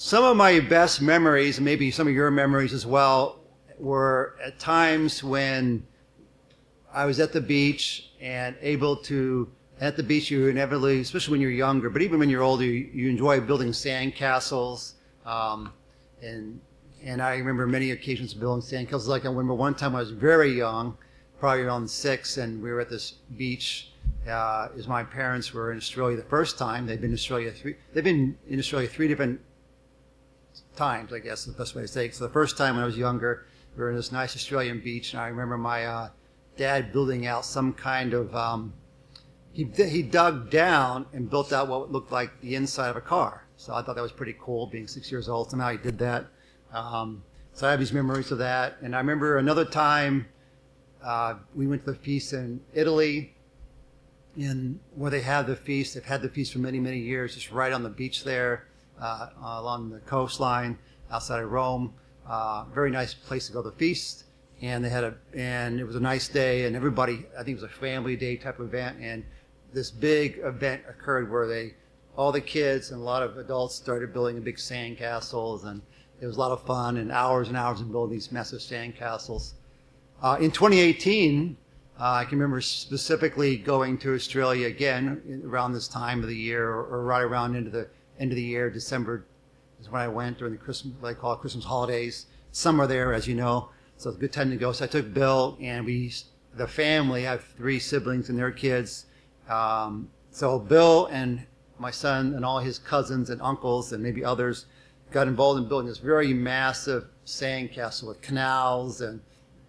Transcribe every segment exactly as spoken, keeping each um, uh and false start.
Some of my best memories, maybe some of your memories as well, were at times when I was at the beach and able to, at the beach you inevitably, especially when you're younger, but even when you're older, you, you enjoy building sand castles. Um, and and I remember many occasions building sand castles. Like I remember one time I was very young, probably around six, and we were at this beach. Uh, as my parents were in Australia the first time. They've been in Australia three. They've been in Australia three different times, I guess is the best way to say it. So the first time when I was younger, we were in this nice Australian beach, and I remember my uh, dad building out some kind of. Um, he he dug down and built out what looked like the inside of a car. So I thought that was pretty cool. Being six years old, somehow he did that. Um, so I have these memories of that. And I remember another time uh, we went to the feast in Italy. In where they have the feast, they've had the feast for many, many years, just right on the beach there, uh, along the coastline outside of Rome. Uh, very nice place to go to the feast, and they had a, and it was a nice day, and everybody, I think it was a family day type of event, and this big event occurred where they, all the kids and a lot of adults started building big sand castles, and it was a lot of fun, and hours and hours of building these massive sand castles. Uh, in twenty eighteen. Uh, I can remember specifically going to Australia again around this time of the year, or, or right around into the end of the year. December is when I went during the Christmas, what I call it Christmas holidays. Summer there, as you know, so it's a good time to go. So I took Bill, and we, the family, I have three siblings and their kids. Um, so Bill and my son and all his cousins and uncles and maybe others got involved in building this very massive sandcastle with canals and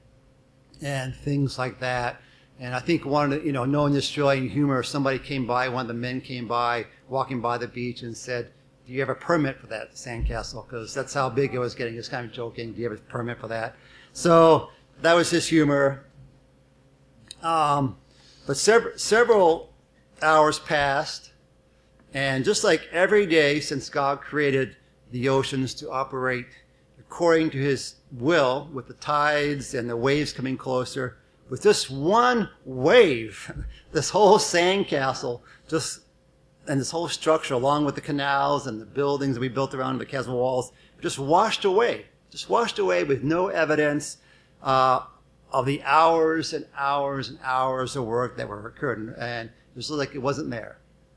and things like that. And I think one of the, you know, knowing the Australian humor, somebody came by, one of the men came by, walking by the beach and said, do you have a permit for that sandcastle? Because that's how big it was getting. He was kind of joking, do you have a permit for that? So that was his humor. Um, but several, several hours passed, and just like every day since God created the oceans to operate according to his will, with the tides and the waves coming closer, with this one wave, this whole sandcastle, just and this whole structure, along with the canals and the buildings that we built around the castle walls, just washed away, just washed away with no evidence uh, of the hours and hours and hours of work that were occurred, and it was like it wasn't there.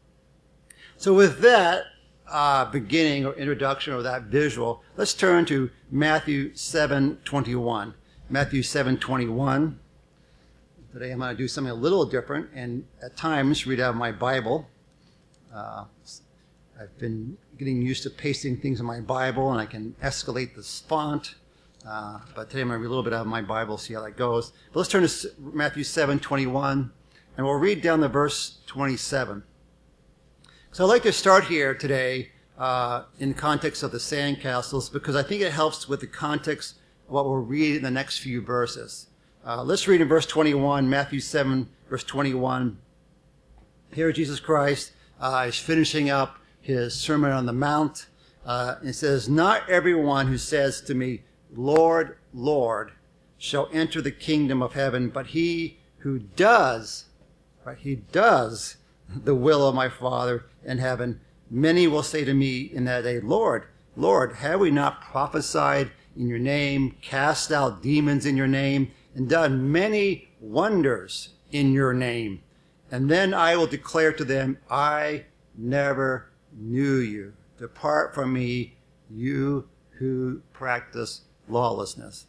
So with that, Uh, beginning or introduction of that visual, let's turn to Matthew seven twenty-one. Matthew seven twenty-one. Today I'm going to do something a little different, and at times read out of my Bible. Uh, I've been getting used to pasting things in my Bible, and I can escalate this font. Uh, but today I'm going to read a little bit out of my Bible, see how that goes. But let's turn to Matthew seven twenty-one, and we'll read down to verse twenty-seven. So I'd like to start here today uh, in the context of the sandcastles, because I think it helps with the context of what we'll read in the next few verses. Uh, let's read in verse twenty-one, Matthew seven, verse twenty-one. Here Jesus Christ uh, is finishing up his Sermon on the Mount. Uh, and it says, not everyone who says to me, Lord, Lord, shall enter the kingdom of heaven, but he who does, right, he does the will of my Father in heaven. Many will say to me in that day, Lord, Lord, have we not prophesied in your name, cast out demons in your name, and done many wonders in your name? And then I will declare to them, I never knew you. Depart from me, you who practice lawlessness.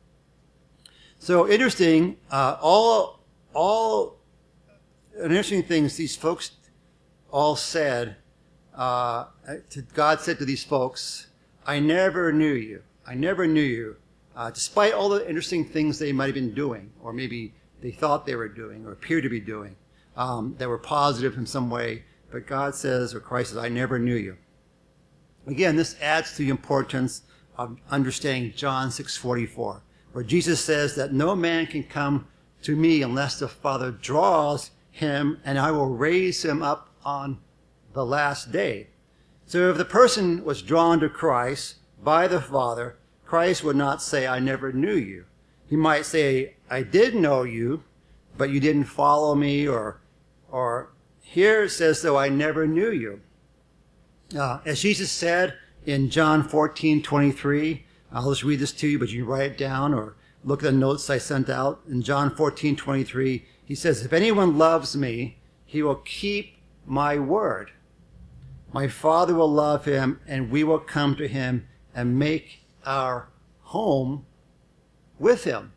So interesting, uh, all, all, an interesting thing is these folks all said, uh, to, God said to these folks, I never knew you. I never knew you. Uh, despite all the interesting things they might have been doing, or maybe they thought they were doing, or appeared to be doing, um, that were positive in some way. But God says, or Christ says, I never knew you. Again, this adds to the importance of understanding John six forty-four, where Jesus says that no man can come to me unless the Father draws him, and I will raise him up on the last day. So if the person was drawn to Christ by the Father, Christ would not say, I never knew you. He might say, I did know you, but you didn't follow me, or, or here it says, though, I never knew you. Uh, as Jesus said in John fourteen twenty-three. I'll just read this to you, but you can write it down or look at the notes I sent out. In John fourteen twenty-three, he says, if anyone loves me, he will keep my word. My Father will love him, and we will come to him and make our home with him.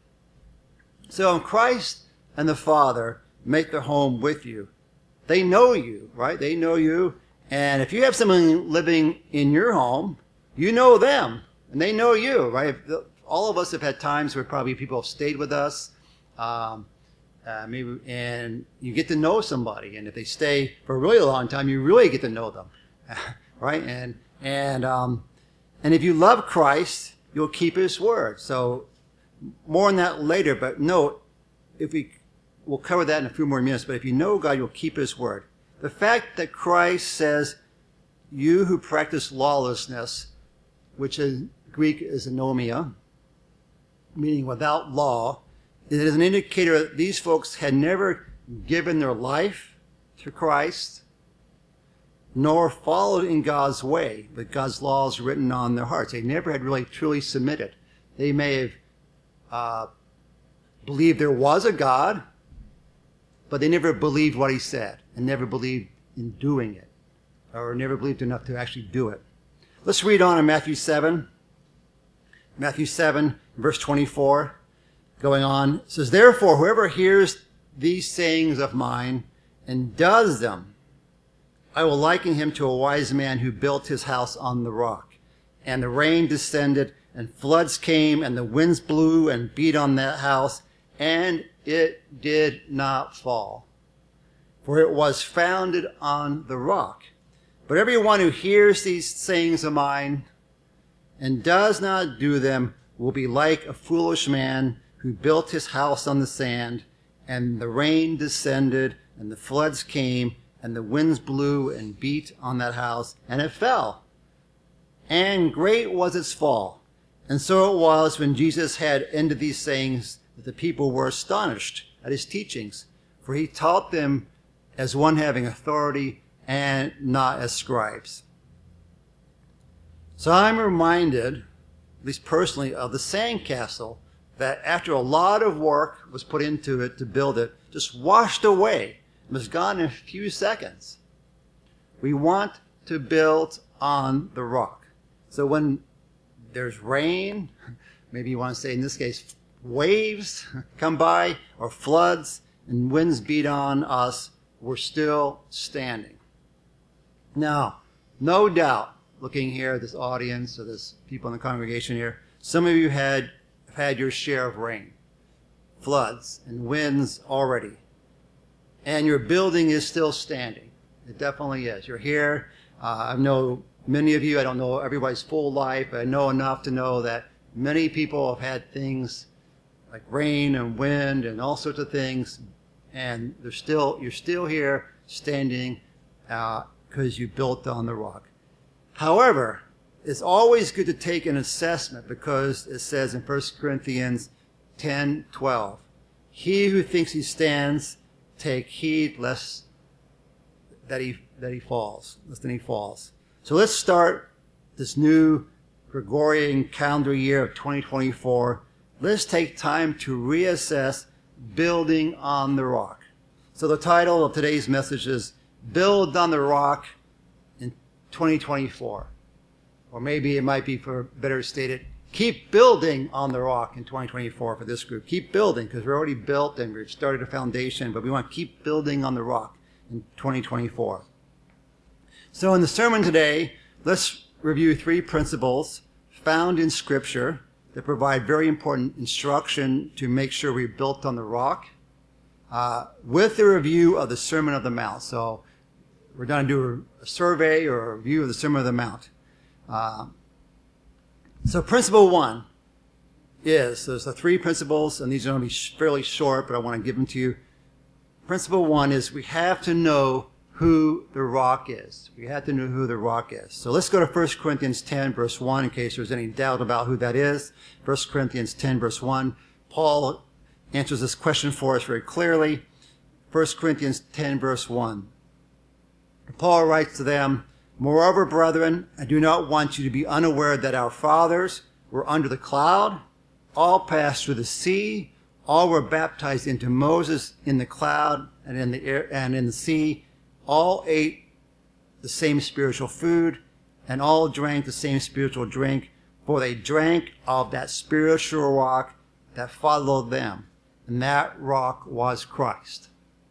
So Christ and the Father make their home with you. They know you, right? They know you. And if you have someone living in your home, you know them, and they know you, right? All of us have had times where probably people have stayed with us, um, uh, maybe, and you get to know somebody. And if they stay for a really long time, you really get to know them, right? And and um, and if you love Christ, you'll keep his word. So more on that later, but note, if we, we'll cover that in a few more minutes, but if you know God, you'll keep his word. The fact that Christ says, you who practice lawlessness, which in Greek is anomia, meaning without law, it is an indicator that these folks had never given their life to Christ, nor followed in God's way, but God's laws written on their hearts. They never had really truly submitted. They may have uh, believed there was a God, but they never believed what he said and never believed in doing it, or never believed enough to actually do it. Let's read on in Matthew seven. Matthew seven, verse twenty-four, going on. It says, therefore, whoever hears these sayings of mine and does them, I will liken him to a wise man who built his house on the rock. And the rain descended, and floods came, and the winds blew and beat on that house, and it did not fall, for it was founded on the rock. But everyone who hears these sayings of mine and does not do them will be like a foolish man who built his house on the sand, and the rain descended, and the floods came, and the winds blew and beat on that house, and it fell. And great was its fall. And so it was when Jesus had ended these sayings that the people were astonished at his teachings, for he taught them as one having authority and not as scribes. So I'm reminded, at least personally, of the sandcastle that after a lot of work was put into it to build it, just washed away. It was gone in a few seconds. We want to build on the rock. So when there's rain, maybe you want to say in this case, waves come by, or floods and winds beat on us, we're still standing. Now, no doubt, looking here at this audience, or this people in the congregation here, some of you had have had your share of rain, floods, and winds already. And your building is still standing. It definitely is. You're here. Uh, I know many of you, I don't know everybody's full life, but I know enough to know that many people have had things like rain and wind and all sorts of things, and they're still, you're still here standing because uh, you built on the rock. However, it's always good to take an assessment, because it says in First Corinthians ten twelve, he who thinks he stands, take heed lest that he that he falls, lest then he falls. So let's start this new Gregorian calendar year of twenty twenty-four. Let's take time to reassess building on the rock. So the title of today's message is Build on the Rock in twenty twenty-four. Or maybe it might be, for better stated, keep building on the rock in twenty twenty-four for this group. Keep building, because we're already built and we've started a foundation, but we want to keep building on the rock in twenty twenty-four. So in the sermon today, let's review three principles found in Scripture that provide very important instruction to make sure we're built on the rock, uh, with a review of the Sermon on the Mount. So we're going to do a survey or a review of the Sermon on the Mount. Uh, so principle one is, there's the three principles, and these are going to be fairly short, but I want to give them to you. Principle one is we have to know who the rock is. We have to know who the rock is. So let's go to First Corinthians ten, verse one, in case there's any doubt about who that is. First Corinthians ten, verse one. Paul answers this question for us very clearly. First Corinthians ten, verse one. Paul writes to them, Moreover, brethren, I do not want you to be unaware that our fathers were under the cloud, all passed through the sea, all were baptized into Moses in the cloud and in the air and in the sea, all ate the same spiritual food, and all drank the same spiritual drink, for they drank of that spiritual rock that followed them, and that rock was Christ.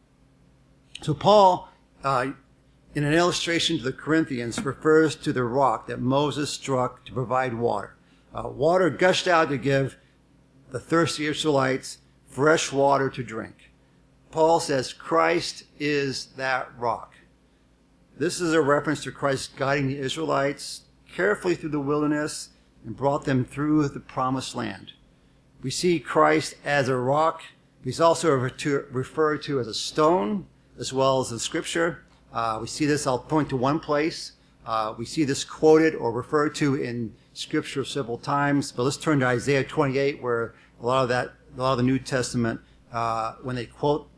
So Paul, uh, in an illustration to the Corinthians, refers to the rock that Moses struck to provide water. Uh, water gushed out to give the thirsty Israelites fresh water to drink. Paul says Christ is that rock. This is a reference to Christ guiding the Israelites carefully through the wilderness and brought them through the promised land. We see Christ as a rock. He's also referred to as a stone, as well as in Scripture. Uh, we see this, I'll point to one place. Uh, we see this quoted or referred to in Scripture several times. But let's turn to Isaiah twenty-eight, where a lot of that, a lot of the New Testament, uh, when they quote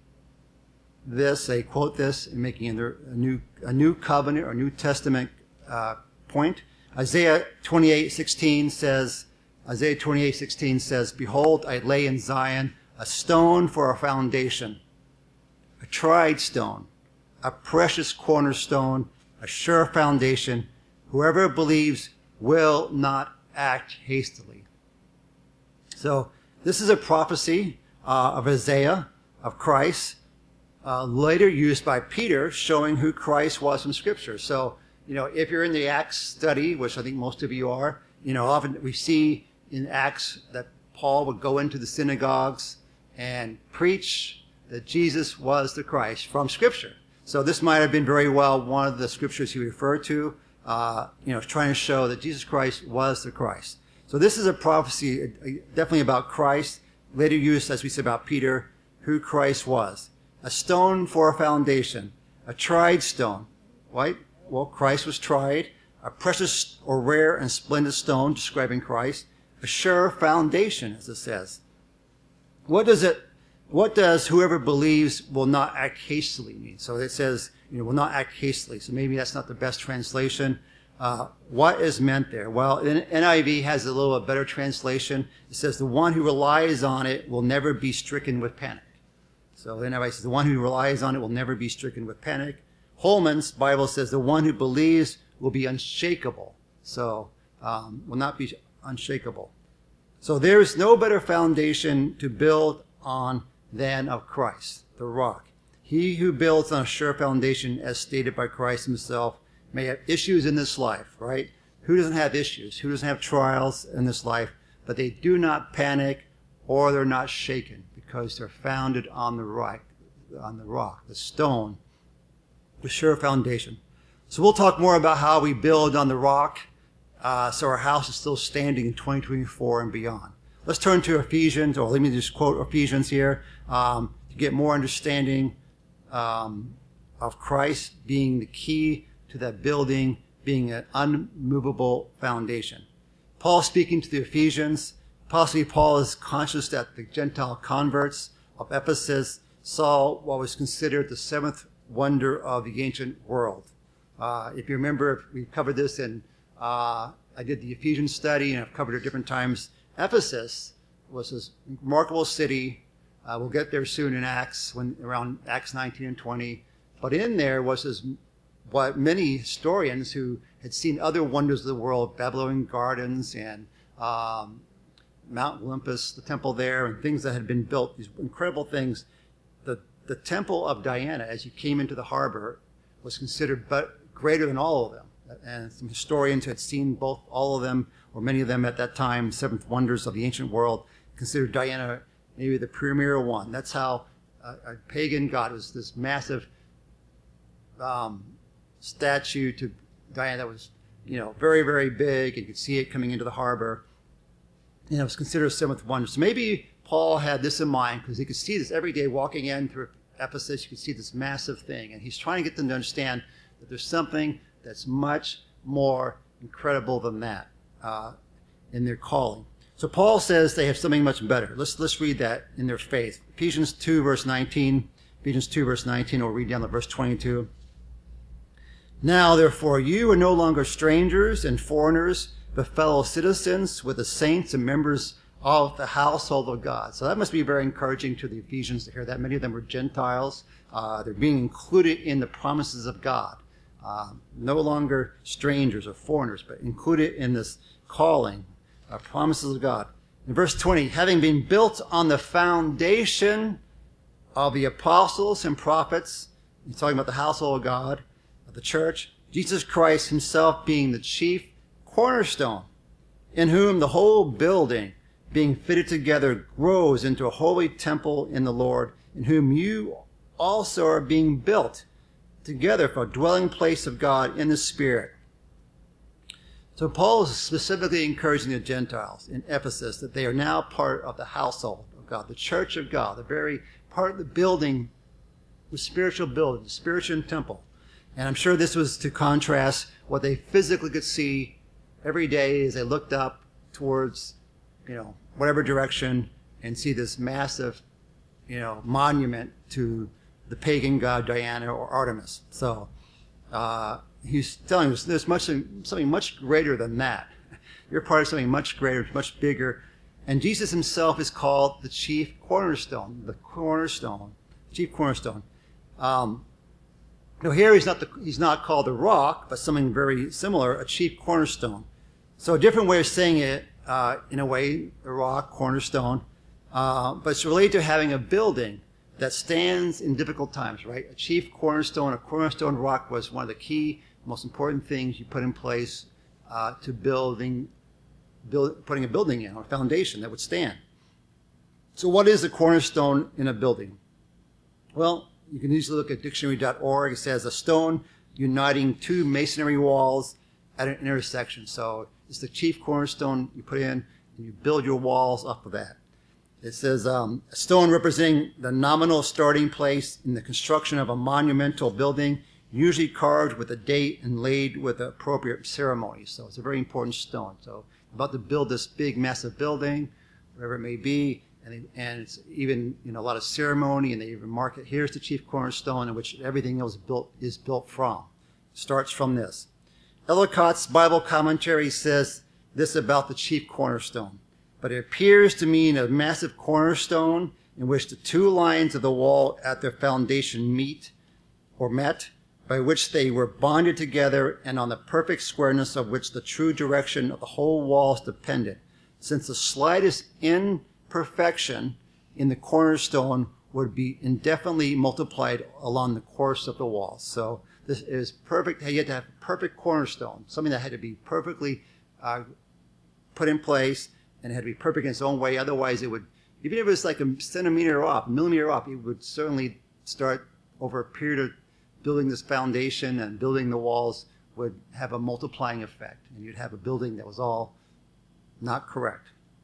this, they quote this in making a new, a new covenant or New Testament uh, point. Isaiah twenty-eight sixteen says, Isaiah twenty-eight sixteen says, "Behold, I lay in Zion a stone for a foundation, a tried stone, a precious cornerstone, a sure foundation. Whoever believes will not act hastily." So this is a prophecy uh, of Isaiah, of Christ, uh, later used by Peter, showing who Christ was from Scripture. So, you know, if you're in the Acts study, which I think most of you are, you know, often we see in Acts that Paul would go into the synagogues and preach that Jesus was the Christ from Scripture. So this might have been very well one of the scriptures he referred to, uh, you know, trying to show that Jesus Christ was the Christ. So this is a prophecy uh, definitely about Christ, later used, as we said, about Peter, who Christ was. A stone for a foundation, a tried stone, right? Well, Christ was tried. A precious or rare and splendid stone, describing Christ. A sure foundation, as it says. What does it What does whoever believes will not act hastily mean? So it says, you know, will not act hastily. So maybe that's not the best translation. Uh, what is meant there? Well, N I V has a little better translation. It says the one who relies on it will never be stricken with panic. So N I V says the one who relies on it will never be stricken with panic. Holman's Bible says the one who believes will be unshakable. So um, will not be unshakable. So there is no better foundation to build on than of Christ, the rock. He who builds on a sure foundation, as stated by Christ himself, may have issues in this life, right? Who doesn't have issues? Who doesn't have trials in this life? But they do not panic or they're not shaken because they're founded on the rock, on the rock, the stone, the sure foundation. So we'll talk more about how we build on the rock uh, so our house is still standing in twenty twenty-four and beyond. Let's turn to Ephesians, or let me just quote Ephesians here, um, to get more understanding um, of Christ being the key to that building, being an unmovable foundation. Paul speaking to the Ephesians, possibly Paul is conscious that the Gentile converts of Ephesus saw what was considered the seventh wonder of the ancient world. Uh, if you remember, we covered this in, uh, I did the Ephesians study, and I've covered it different times. Ephesus was this remarkable city. Uh, we'll get there soon in Acts, when around Acts nineteen and twenty. But in there was this, what many historians who had seen other wonders of the world, Babylonian gardens and um, Mount Olympus, the temple there, and things that had been built, these incredible things. The, the temple of Diana, as you came into the harbor, was considered but greater than all of them. And some historians had seen both, all of them, or many of them at that time, seventh wonders of the ancient world, considered Diana maybe the premier one. That's how a, a pagan god was this massive um, statue to Diana that was, you know, very, very big. You could see it coming into the harbor. And it was considered a seventh wonder. So maybe Paul had this in mind because he could see this every day walking in through Ephesus. You could see this massive thing. And he's trying to get them to understand that there's something that's much more incredible than that uh, in their calling. So Paul says they have something much better. Let's let's read that in their faith. Ephesians two, verse nineteen. Ephesians two, verse nineteen, we'll read down to verse twenty-two. Now, therefore, you are no longer strangers and foreigners, but fellow citizens with the saints and members of the household of God. So that must be very encouraging to the Ephesians to hear that. Many of them were Gentiles. Uh, they're being included in the promises of God. Uh, no longer strangers or foreigners, but included in this calling, uh, promises of God. In verse twenty, having been built on the foundation of the apostles and prophets, he's talking about the household of God, of the church, Jesus Christ himself being the chief cornerstone, in whom the whole building, being fitted together, grows into a holy temple in the Lord, in whom you also are being built together for a dwelling place of God in the Spirit. So Paul is specifically encouraging the Gentiles in Ephesus that they are now part of the household of God, the church of God, the very part of the building, the spiritual building, the spiritual temple. And I'm sure this was to contrast what they physically could see every day as they looked up towards, you know, whatever direction and see this massive, you know, monument to the pagan god Diana or Artemis. So uh, he's telling us there's much something much greater than that. You're part of something much greater, much bigger. And Jesus himself is called the chief cornerstone, the cornerstone, chief cornerstone. Um, now here he's not the, he's not called the rock, but something very similar, a chief cornerstone. So a different way of saying it, uh, in a way, the rock, cornerstone, uh, but it's related to having a building that stands in difficult times, right? A chief cornerstone, a cornerstone rock was one of the key, most important things you put in place uh, to building, build, putting a building in, or a foundation that would stand. So what is the cornerstone in a building? Well, you can easily look at dictionary dot org. It says a stone uniting two masonry walls at an intersection. So it's the chief cornerstone you put in, and you build your walls off of that. It says um, a stone representing the nominal starting place in the construction of a monumental building, usually carved with a date and laid with appropriate ceremony. So it's a very important stone. So about to build this big, massive building, whatever it may be, and, they, and it's even, you know, a lot of ceremony, and they even mark it. Here's the chief cornerstone in which everything else built is built from. It starts from this. Ellicott's Bible commentary says this about the chief cornerstone. But it appears to mean a massive cornerstone in which the two lines of the wall at their foundation meet or met, by which they were bonded together, and on the perfect squareness of which the true direction of the whole wall is dependent, since the slightest imperfection in the cornerstone would be indefinitely multiplied along the course of the wall. So this is perfect. You had to have a perfect cornerstone, something that had to be perfectly uh, put in place, and it had to be perfect in its own way. Otherwise, it would, even if it was like a centimeter off, a millimeter off, it would certainly start over a period of building this foundation and building the walls would have a multiplying effect. And you'd have a building that was all not correct.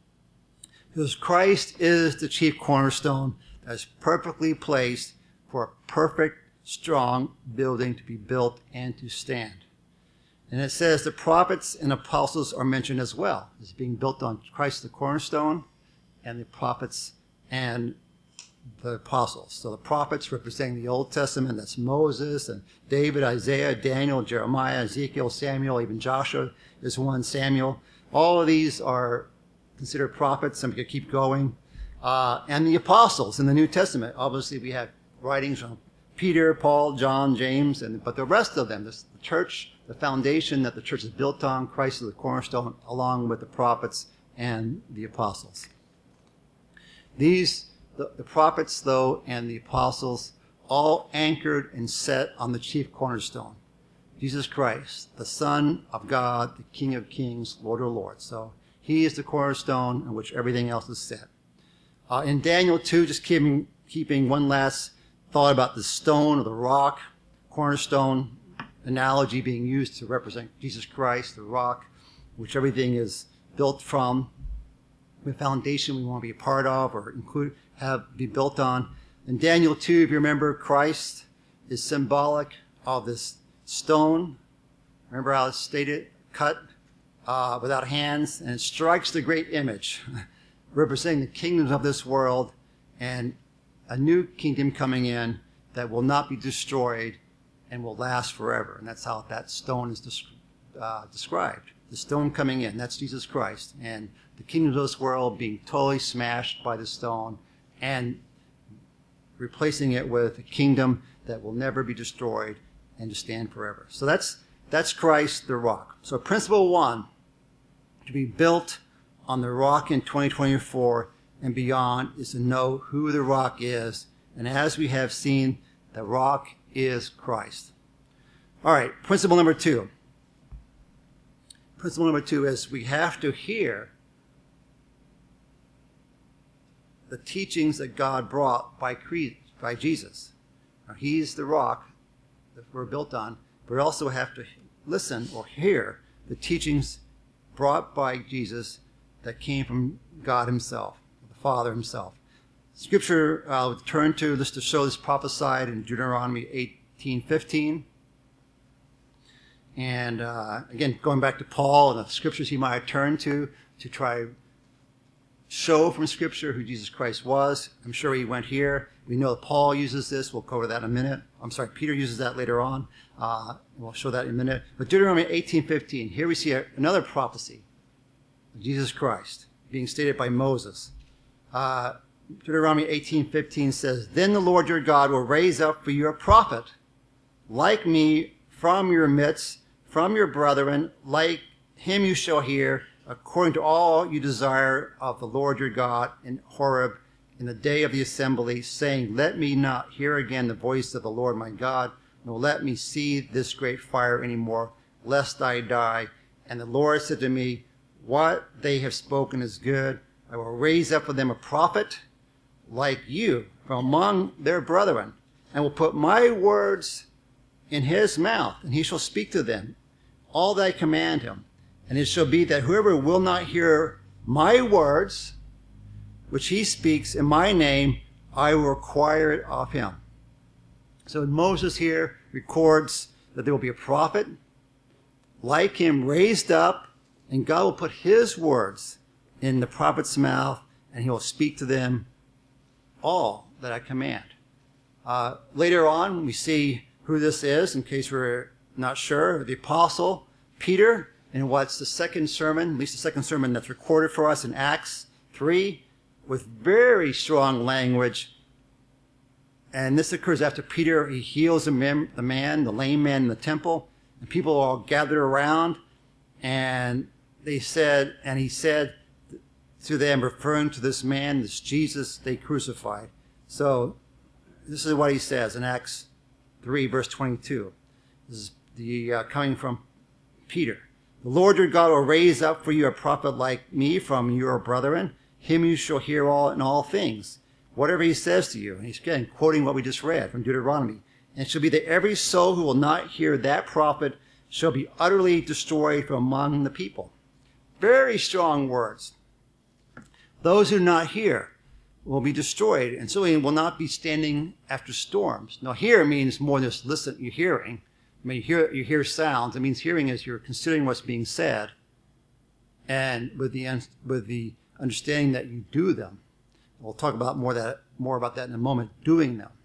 Because Christ is the chief cornerstone that is perfectly placed for a perfect, strong building to be built and to stand. And it says the prophets and apostles are mentioned as well. It's being built on Christ the cornerstone, and the prophets and the apostles. So the prophets representing the Old Testament, that's Moses and David, Isaiah, Daniel, Jeremiah, Ezekiel, Samuel, even Joshua is one, Samuel. All of these are considered prophets, and we could keep going. Uh, and the apostles in the New Testament. Obviously, we have writings from Peter, Paul, John, James, and but the rest of them, this, the church, the foundation that the church is built on, Christ is the cornerstone, along with the prophets and the apostles. These, the, the prophets, though, and the apostles, all anchored and set on the chief cornerstone, Jesus Christ, the Son of God, the King of kings, Lord of lords. So he is the cornerstone on which everything else is set. Uh, in Daniel two, just keeping, keeping one last thought about the stone or the rock, cornerstone analogy being used to represent Jesus Christ, the rock, which everything is built from, the foundation we want to be a part of or include, have be built on. In Daniel two, if you remember, Christ is symbolic of this stone. Remember how it's stated, cut uh, without hands, and it strikes the great image, representing the kingdoms of this world and a new kingdom coming in that will not be destroyed and will last forever. And that's how that stone is des- uh, described. The stone coming in, that's Jesus Christ. And the kingdom of this world being totally smashed by the stone and replacing it with a kingdom that will never be destroyed and to stand forever. So that's that's Christ, the rock. So principle one, to be built on the rock in twenty twenty-four and beyond, is to know who the rock is. And as we have seen, the rock is Christ. All right, principle number two. Principle number two is we have to hear the teachings that God brought by, by Jesus. Now, he's the rock that we're built on, but we also have to listen or hear the teachings brought by Jesus that came from God himself, the Father himself. Scripture I'll uh, turn to just to show this prophesied in Deuteronomy eighteen fifteen. And uh, again, going back to Paul and the scriptures he might have turned to to try show from Scripture who Jesus Christ was. I'm sure he went here. We know that Paul uses this. We'll cover that in a minute. I'm sorry, Peter uses that later on. Uh, we'll show that in a minute. But Deuteronomy eighteen fifteen, here we see a, another prophecy of Jesus Christ being stated by Moses. Uh, Deuteronomy eighteen fifteen says, "Then the Lord your God will raise up for you a prophet like me from your midst, from your brethren, like him you shall hear, according to all you desire of the Lord your God in Horeb in the day of the assembly, saying, let me not hear again the voice of the Lord my God, nor let me see this great fire any more, lest I die. And the Lord said to me, what they have spoken is good. I will raise up for them a prophet like you from among their brethren, and will put my words in his mouth, and he shall speak to them all that I command him. And it shall be that whoever will not hear my words, which he speaks in my name, I will require it of him." So Moses here records that there will be a prophet like him raised up, and God will put his words in the prophet's mouth, and he will speak to them all that I command. Uh, later on, we see who this is, in case we're not sure. The apostle Peter, in what's the second sermon, at least the second sermon that's recorded for us in Acts three, with very strong language. And this occurs after Peter, he heals the man, the man, the lame man in the temple, and people all gathered around, and they said, and he said to them, referring to this man, this Jesus they crucified. So this is what he says in Acts three, verse twenty-two. This is the uh, coming from Peter. "The Lord your God will raise up for you a prophet like me from your brethren. Him you shall hear all in all things, whatever he says to you." And he's again quoting what we just read from Deuteronomy. "And it shall be that every soul who will not hear that prophet shall be utterly destroyed from among the people." Very strong words. Those who do not hear will be destroyed, and so he will not be standing after storms. Now, hear means more than just listen. You're hearing. I mean, you hear, you hear sounds. It means hearing is you're considering what's being said, and with the with the understanding that you do them. We'll talk about more that more about that in a moment. Doing them.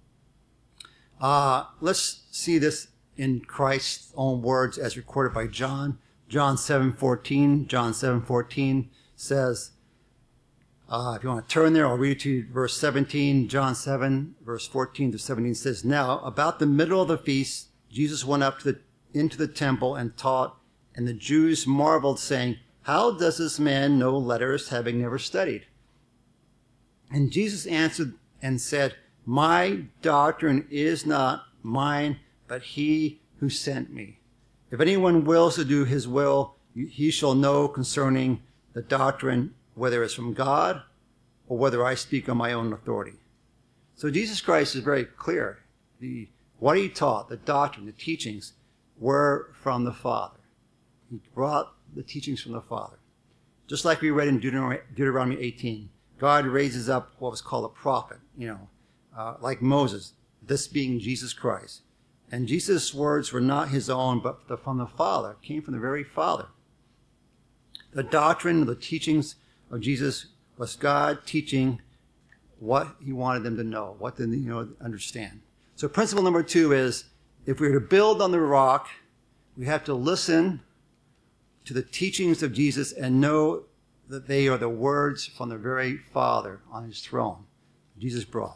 Uh, let's see this in Christ's own words, as recorded by John. John seven fourteen. John seven fourteen says. Uh, if you want to turn there, I'll read to you verse seventeen. John seven, verse fourteen to seventeen says, "Now, about the middle of the feast, Jesus went up to the, into the temple and taught, and the Jews marveled, saying, how does this man know letters, having never studied? And Jesus answered and said, my doctrine is not mine, but he who sent me. If anyone wills to do his will, he shall know concerning the doctrine, whether it's from God or whether I speak on my own authority." So Jesus Christ is very clear. The, what he taught, the doctrine, the teachings, were from the Father. He brought the teachings from the Father. Just like we read in Deuteronomy, Deuteronomy eighteen, God raises up what was called a prophet, you know, uh, like Moses, this being Jesus Christ. And Jesus' words were not his own, but the, from the Father, came from the very Father. The doctrine, the teachings of Jesus was God teaching what he wanted them to know, what they you know understand. So principle number two is if we are to build on the rock, we have to listen to the teachings of Jesus and know that they are the words from the very Father on his throne. Jesus brought.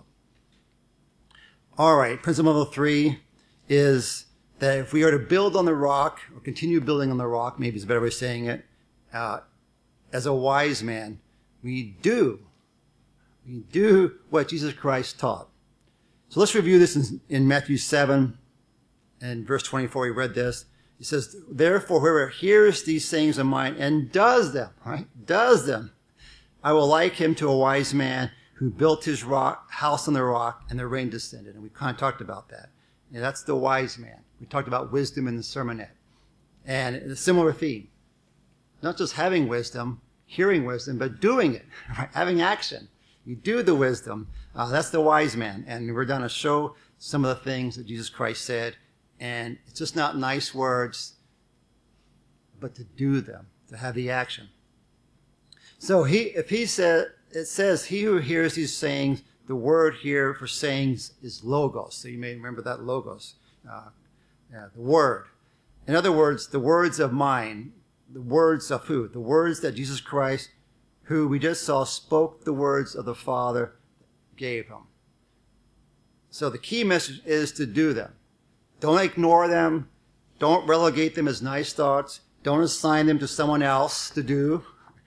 All right, principle number three is that if we are to build on the rock, or continue building on the rock, maybe is a better way of saying it, uh, as a wise man, we do. We do what Jesus Christ taught. So let's review this in, in Matthew seven and verse twenty-four. We read this. He says, therefore, whoever hears these sayings of mine and does them, right, does them, I will like him to a wise man who built his rock, house on the rock, and the rain descended. And we kind of talked about that. And that's the wise man. We talked about wisdom in the sermonette. And a similar theme. Not just having wisdom, hearing wisdom, but doing it, right? Having action. You do the wisdom. Uh, that's the wise man. And we're going to show some of the things that Jesus Christ said. And it's just not nice words, but to do them, to have the action. So he, if he said, it says, he who hears these sayings, the word here for sayings is logos. So you may remember that logos, uh, yeah, the word. In other words, the words of mine, the words of who? The words that Jesus Christ, who we just saw, spoke the words of the Father, gave him. So the key message is to do them. Don't ignore them. Don't relegate them as nice thoughts. Don't assign them to someone else to do.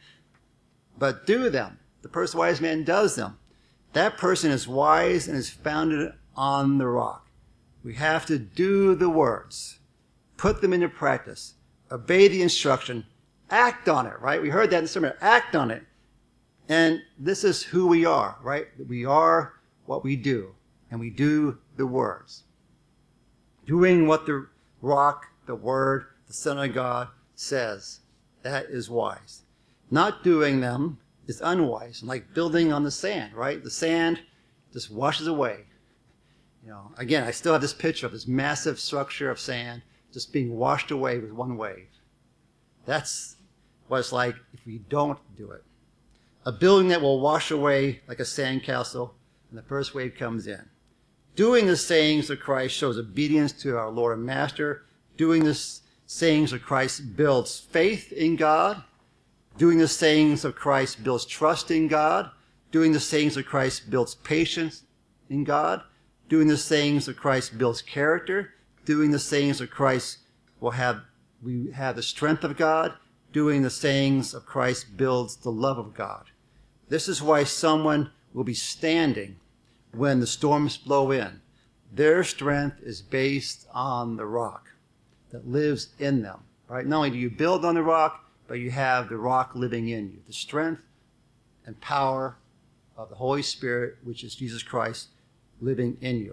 But do them. The person wise man does them. That person is wise and is founded on the rock. We have to do the words. Put them into practice. Obey the instruction. Act on it, right? We heard that in the sermon. Act on it. And this is who we are, right? We are what we do. And we do the words. Doing what the rock, the word, the Son of God says. That is wise. Not doing them is unwise. Like building on the sand, right? The sand just washes away. You know, again, I still have this picture of this massive structure of sand just being washed away with one wave. That's what it's like if we don't do it. A building that will wash away like a sandcastle, and the first wave comes in. Doing the sayings of Christ shows obedience to our Lord and Master. Doing the sayings of Christ builds faith in God. Doing the sayings of Christ builds trust in God. Doing the sayings of Christ builds patience in God. Doing the sayings of Christ builds character. Doing the sayings of Christ will have, we have the strength of God. Doing the sayings of Christ builds the love of God. This is why someone will be standing when the storms blow in. Their strength is based on the rock that lives in them, right? Not only do you build on the rock, but you have the rock living in you. The strength and power of the Holy Spirit, which is Jesus Christ, living in you.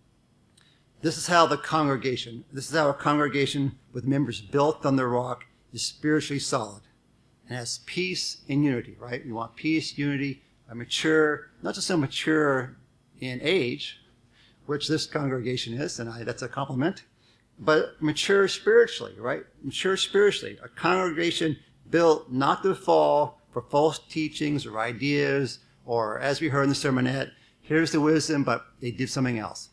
This is how the congregation, this is how a congregation with members built on the rock is spiritually solid and has peace and unity, right? We want peace, unity, a mature, not just a mature in age, which this congregation is, and I, that's a compliment, but mature spiritually, right? Mature spiritually. A congregation built not to fall for false teachings or ideas, or as we heard in the sermonette, here's the wisdom, but they did something else.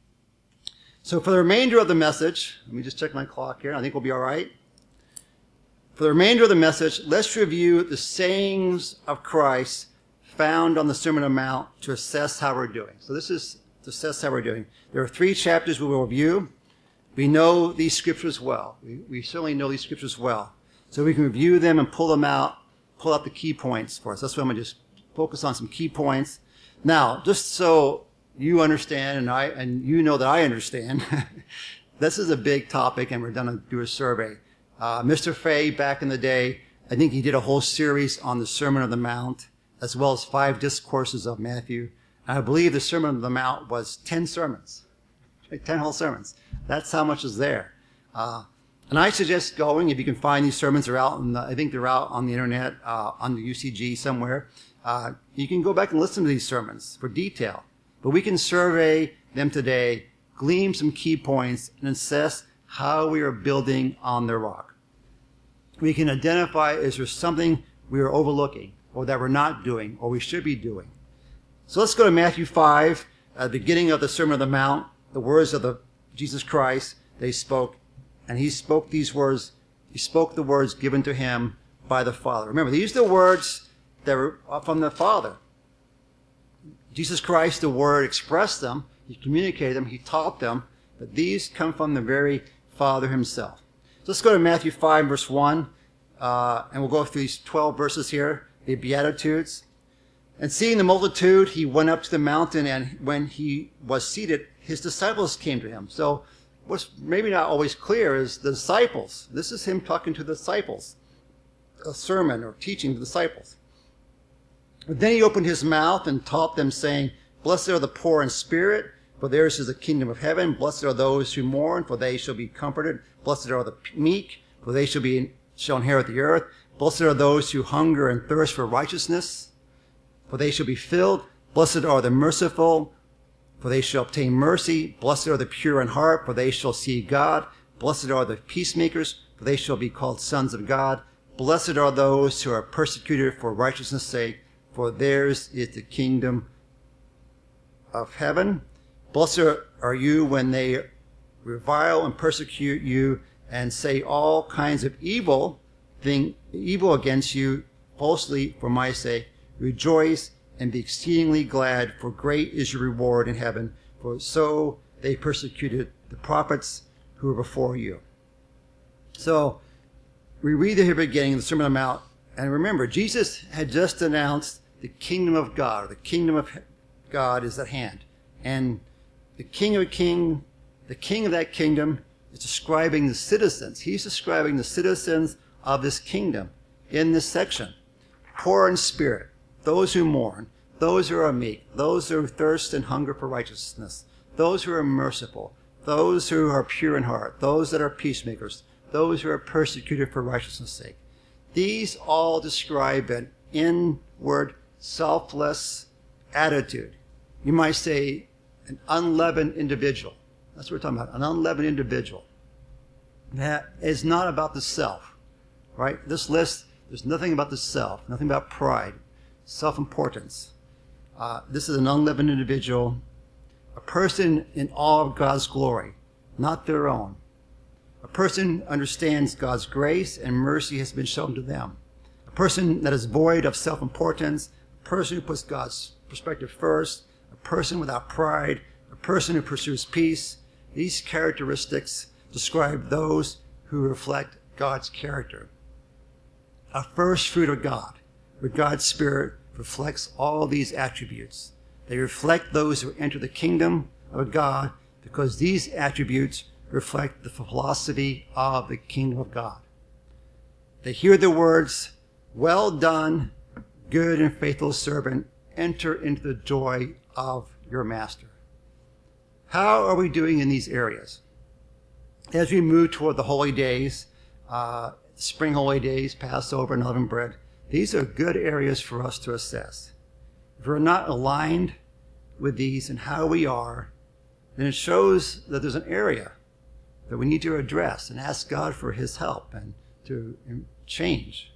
So for the remainder of the message, let me just check my clock here. I think we'll be all right. For the remainder of the message, let's review the sayings of Christ found on the Sermon on the Mount to assess how we're doing. So this is to assess how we're doing. There are three chapters we will review. We know these scriptures well. We, we certainly know these scriptures well. So we can review them and pull them out, pull out the key points for us. That's why I'm going to just focus on some key points. Now, just so you understand and I and you know that I understand, this is a big topic and we're going to do a survey. Uh, Mister Fay, back in the day, I think he did a whole series on the Sermon on the Mount, as well as five discourses of Matthew. And I believe the Sermon on the Mount was ten sermons, like ten whole sermons. That's how much is there. Uh, and I suggest going, if you can find these sermons, they're out, in the, I think they're out on the internet, uh, on the U C G somewhere. Uh, you can go back and listen to these sermons for detail. But we can survey them today, glean some key points, and assess how we are building on the rock. We can identify, is there something we are overlooking, or that we're not doing, or we should be doing. So let's go to Matthew five, uh, beginning of the Sermon on the Mount, the words of the Jesus Christ, they spoke, and he spoke these words, he spoke the words given to him by the Father. Remember, these are the words that were from the Father. Jesus Christ, the Word, expressed them, he communicated them, he taught them, but these come from the very Father himself. So let's go to Matthew five, verse one, uh, and we'll go through these twelve verses here, the Beatitudes. And seeing the multitude, he went up to the mountain, and when he was seated, his disciples came to him. So what's maybe not always clear is the disciples. This is him talking to the disciples, a sermon or teaching the disciples. But then he opened his mouth and taught them, saying, Blessed are the poor in spirit, for theirs is the kingdom of heaven. Blessed are those who mourn, for they shall be comforted. Blessed are the meek, for they shall be shall inherit the earth. Blessed are those who hunger and thirst for righteousness, for they shall be filled. Blessed are the merciful, for they shall obtain mercy. Blessed are the pure in heart, for they shall see God. Blessed are the peacemakers, for they shall be called sons of God. Blessed are those who are persecuted for righteousness' sake, for theirs is the kingdom of heaven. Blessed are you when they revile and persecute you and say all kinds of evil thing, evil against you falsely for my sake. Rejoice and be exceedingly glad, for great is your reward in heaven. For so they persecuted the prophets who were before you. So we read the beginning of the Sermon on the Mount, and remember, Jesus had just announced the kingdom of God, or the kingdom of God is at hand. And the king of a king, the king of that kingdom is describing the citizens. He's describing the citizens of this kingdom in this section. Poor in spirit, those who mourn, those who are meek, those who thirst and hunger for righteousness, those who are merciful, those who are pure in heart, those that are peacemakers, those who are persecuted for righteousness' sake. These all describe an inward, selfless attitude. You might say an unleavened individual. That's what we're talking about, an unleavened individual. That is not about the self, right? This list, there's nothing about the self, nothing about pride, self-importance. Uh, this is an unleavened individual, a person in awe of God's glory, not their own. A person understands God's grace and mercy has been shown to them. A person that is void of self-importance, a person who puts God's perspective first, a person without pride, a person who pursues peace. These characteristics describe those who reflect God's character. A first fruit of God, where God's Spirit reflects all these attributes. They reflect those who enter the kingdom of God because these attributes reflect the philosophy of the kingdom of God. They hear the words, "Well done, good and faithful servant, enter into the joy of your master." How are we doing in these areas? As we move toward the holy days, uh, spring holy days, Passover, and unleavened bread, these are good areas for us to assess. If we're not aligned with these and how we are, then it shows that there's an area that we need to address and ask God for his help and to change.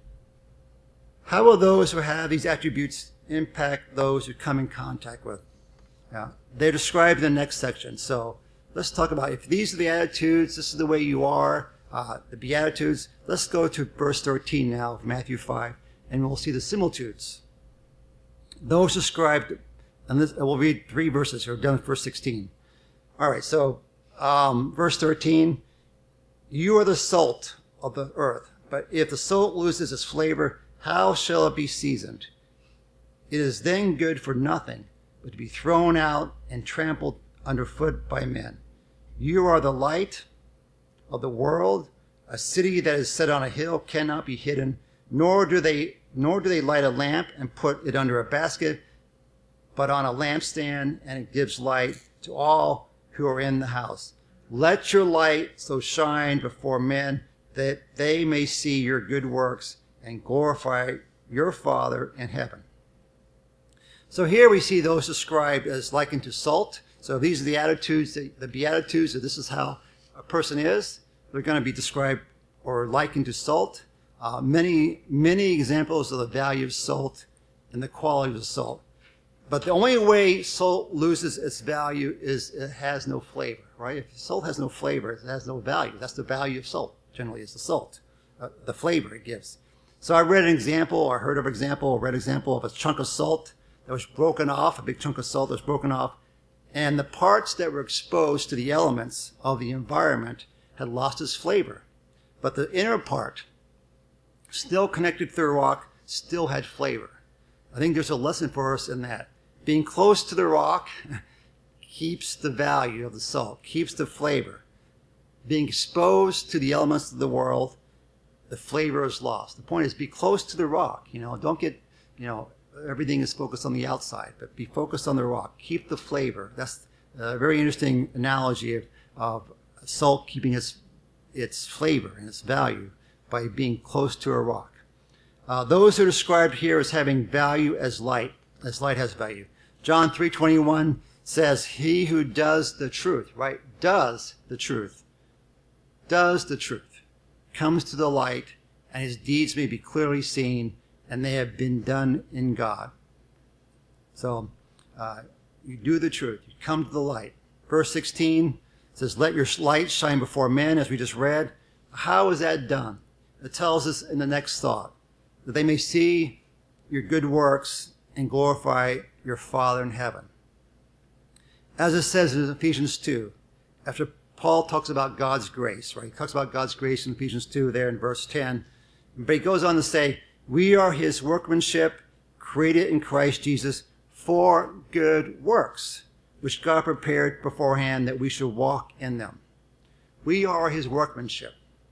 How will those who have these attributes impact those who come in contact with? Yeah, they're described in the next section. So let's talk about if these are the attitudes, this is the way you are, uh, the Beatitudes. Let's go to verse thirteen now of Matthew five, and we'll see the similitudes. Those described, and this, we'll read three verses here, down to verse sixteen. All right, so um, verse thirteen, you are the salt of the earth, but if the salt loses its flavor, how shall it be seasoned? It is then good for nothing, but to be thrown out and trampled underfoot by men. You are the light of the world. A city that is set on a hill cannot be hidden, nor do they nor do they light a lamp and put it under a basket, but on a lampstand, and it gives light to all who are in the house. Let your light so shine before men that they may see your good works and glorify your Father in heaven. So here we see those described as likened to salt. So these are the attitudes, the, the Beatitudes, that this is how a person is. They're going to be described or likened to salt. Uh, many, many examples of the value of salt and the quality of salt. But the only way salt loses its value is it has no flavor. right? If salt has no flavor, it has no value. That's the value of salt, generally, is the salt, uh, the flavor it gives. So I read an example, or heard of an example, or read an example of a chunk of salt that was broken off, a big chunk of salt that was broken off, and the parts that were exposed to the elements of the environment had lost its flavor. But the inner part, still connected to the rock, still had flavor. I think there's a lesson for us in that. Being close to the rock keeps the value of the salt, keeps the flavor. Being exposed to the elements of the world, the flavor is lost. The point is, be close to the rock. You know, don't get, you know, everything is focused on the outside, but be focused on the rock. Keep the flavor. That's a very interesting analogy of, of salt keeping its its flavor and its value by being close to a rock. Uh, those are described here as having value as light, as light has value. John three twenty-one says, he who does the truth, right, does the truth, does the truth, comes to the light, and his deeds may be clearly seen, and they have been done in God. So uh, you do the truth. You come to the light. Verse sixteen says, let your light shine before men, as we just read. How is that done? It tells us in the next thought, that they may see your good works and glorify your Father in heaven. As it says in Ephesians two, after Paul talks about God's grace, right? He talks about God's grace in Ephesians two there in verse ten. But he goes on to say, we are his workmanship, created in Christ Jesus for good works, which God prepared beforehand that we should walk in them. We are his workmanship,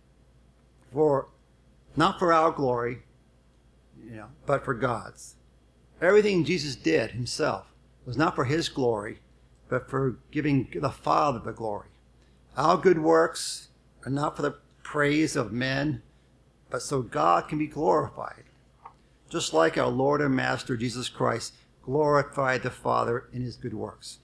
for not for our glory, you know, but for God's. Everything Jesus did himself was not for his glory, but for giving the Father the glory. Our good works are not for the praise of men, but so God can be glorified. Just like our Lord and Master Jesus Christ glorified the Father in his good works.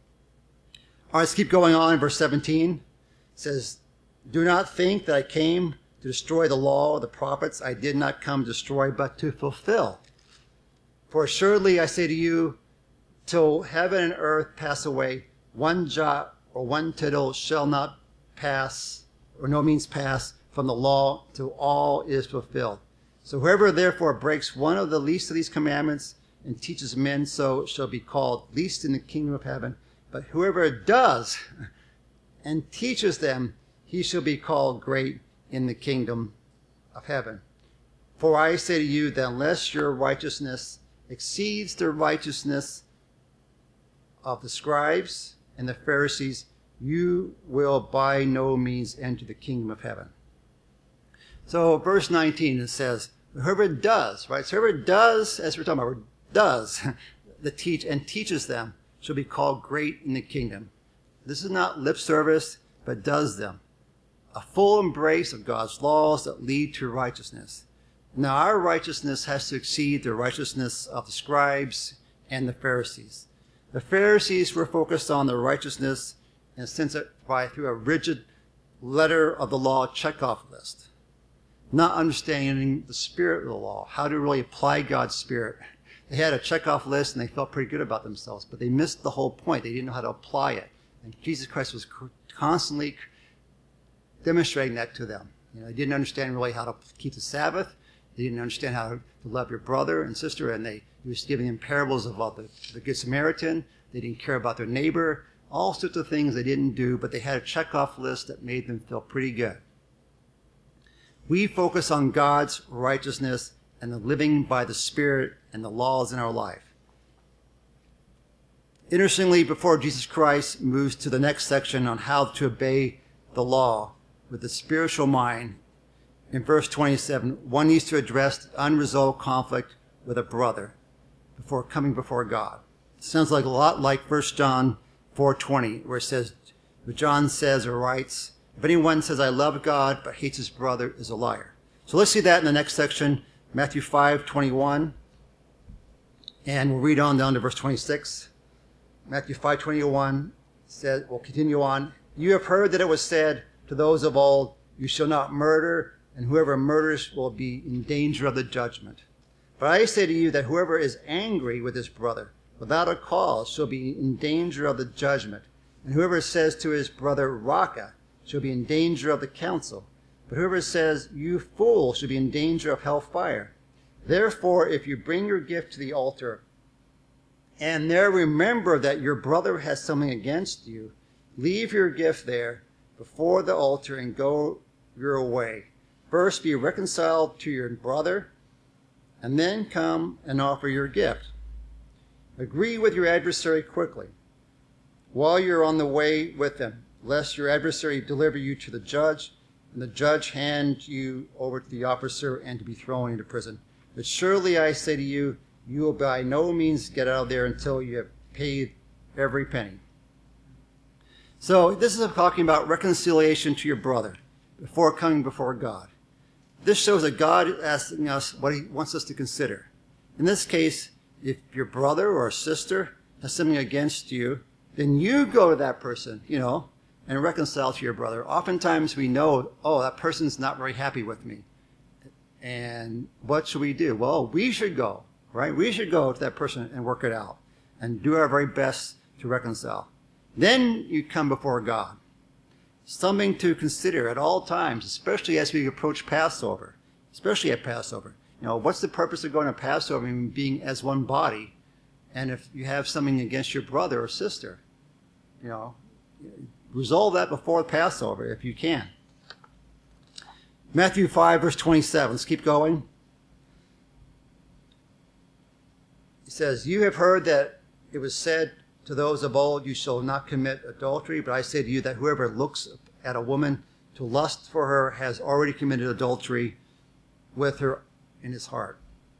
All right, let's keep going on. Verse seventeen says, do not think that I came to destroy the law or the prophets. I did not come to destroy, but to fulfill. For assuredly I say to you, till heaven and earth pass away, one jot or one tittle shall not pass, or no means pass, from the law till all is fulfilled. So whoever therefore breaks one of the least of these commandments and teaches men so shall be called least in the kingdom of heaven. But whoever does and teaches them, he shall be called great in the kingdom of heaven. For I say to you that unless your righteousness exceeds the righteousness of the scribes and the Pharisees, you will by no means enter the kingdom of heaven. So verse nineteen, it says, whoever does, right? So whoever does, as we're talking about, does the teach and teaches them shall be called great in the kingdom. This is not lip service, but does them. A full embrace of God's laws that lead to righteousness. Now our righteousness has to exceed the righteousness of the scribes and the Pharisees. The Pharisees were focused on the righteousness and since it by through a rigid letter of the law checkoff list, not understanding the spirit of the law, how to really apply God's spirit. They had a checkoff list and they felt pretty good about themselves, but they missed the whole point. They didn't know how to apply it. And Jesus Christ was constantly demonstrating that to them. You know, they didn't understand really how to keep the Sabbath. They didn't understand how to love your brother and sister, and they he was giving them parables about the, the Good Samaritan. They didn't care about their neighbor. All sorts of things they didn't do, but they had a checkoff list that made them feel pretty good. We focus on God's righteousness and the living by the Spirit and the laws in our life. Interestingly, before Jesus Christ moves to the next section on how to obey the law with the spiritual mind, in verse twenty-seven, one needs to address unresolved conflict with a brother before coming before God. It sounds like a lot like First John four twenty, where it says, where John says or writes, if anyone says I love God but hates his brother is a liar. So let's see that in the next section, Matthew five twenty-one, and we'll read on down to verse twenty-six. Matthew five twenty-one says, we'll continue on. You have heard that it was said to those of old, you shall not murder, and whoever murders will be in danger of the judgment. But I say to you that whoever is angry with his brother without a cause shall be in danger of the judgment. And whoever says to his brother, Raca, shall be in danger of the council. But whoever says, you fool, shall be in danger of hellfire. Therefore, if you bring your gift to the altar, and there remember that your brother has something against you, leave your gift there before the altar and go your way. First be reconciled to your brother, and then come and offer your gift. Agree with your adversary quickly, while you're on the way with them, lest your adversary deliver you to the judge, and the judge hand you over to the officer and to be thrown into prison. But surely I say to you, you will by no means get out of there until you have paid every penny. So this is talking about reconciliation to your brother before coming before God. This shows that God is asking us what he wants us to consider. In this case, if your brother or sister has something against you, then you go to that person, you know, and reconcile to your brother. Oftentimes we know, oh, that person's not very happy with me. And what should we do? Well, we should go, right? We should go to that person and work it out and do our very best to reconcile. Then you come before God. Something to consider at all times, especially as we approach Passover, especially at Passover. You know, what's the purpose of going to Passover and being as one body? And if you have something against your brother or sister, you know, resolve that before Passover if you can. Matthew five, verse twenty-seven. Let's keep going. It says, you have heard that it was said to those of old, you shall not commit adultery. But I say to you that whoever looks at a woman to lust for her has already committed adultery with her in his heart.